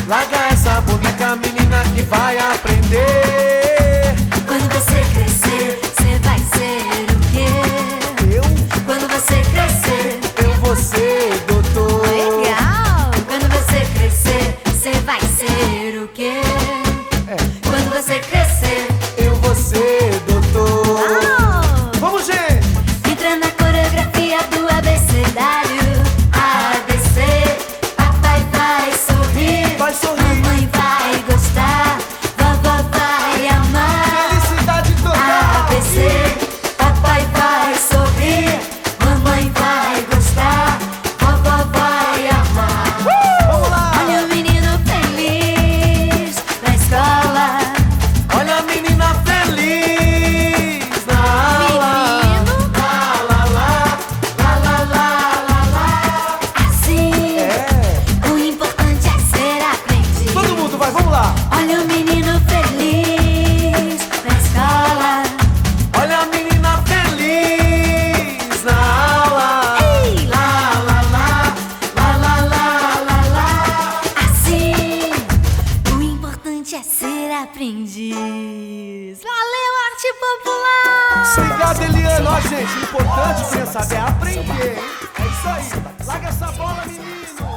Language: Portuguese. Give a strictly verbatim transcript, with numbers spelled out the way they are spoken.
Larga essa boneca, menina, que vai aprender. Quando você crescer, você vai ser o quê? Eu? Quando você crescer, Eu vou ser doutor. legal! Quando você crescer, você vai ser o quê? É. Quando você crescer, Eu vou ser doutor. oh! Vamos, gente! Entra na coreografia do abecedário. A, B, C, papai vai sorrir, Vai sorrir. mamãe vai gostar, vovó vai amar. Felicidade A, total! B, C, papai vai sorrir, mamãe vai gostar, vovó vai amar. Vamos lá! Olha o menino feliz na escola. Olha a menina feliz na aula. Menino, Lá, lá, lá, lá, lá, lá, lá, lá. assim, É. o importante é ser aprendiz. Todo mundo vai, vamos lá! Olha o menino feliz na escola. Olha a menina feliz na aula. Ei! Lá, lá, lá, lá, lá, lá, lá, lá. Assim, o importante é ser aprendiz. Valeu, arte popular! Obrigado, Eliana. Ó, gente, o importante, criançada, é aprender, hein? É isso aí. Larga essa bola, menino.